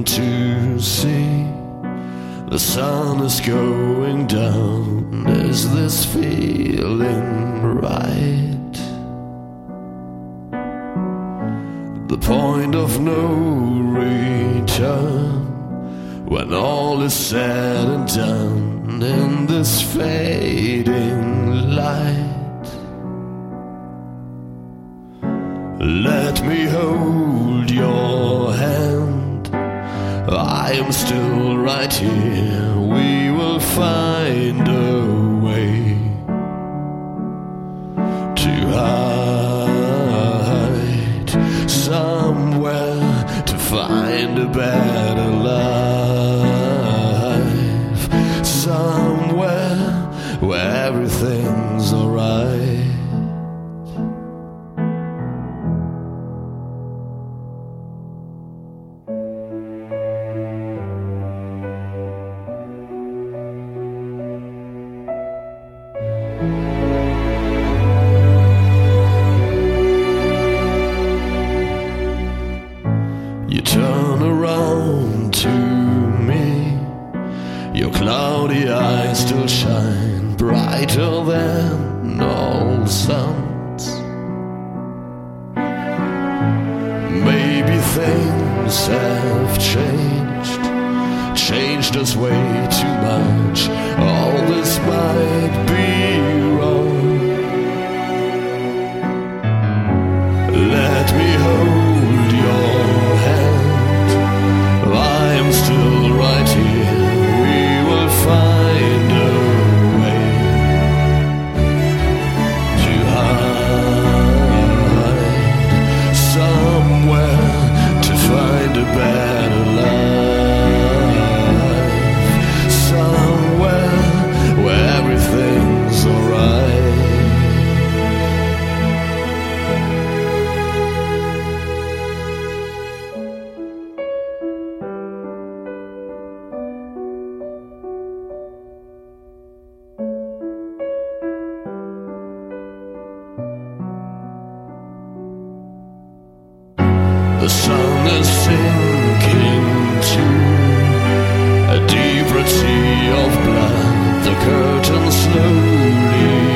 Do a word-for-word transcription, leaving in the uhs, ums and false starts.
to see the sun is going down. Is this feeling right? The point of no return, when all is said and done in this fading light. Let me hold your hand, I am still right here. We will find a way to hide somewhere, to find a better life, somewhere where everything's alright. You turn around to me, your cloudy eyes still shine brighter than all suns. Maybe things have changed, changed us way too much. All this might be wrong. Let me hold your hand, I am still right here. We will find a way to hide somewhere, to find a better life, somewhere where everything's alright. The sun is sinking to a deeper sea of blood. The curtain slowly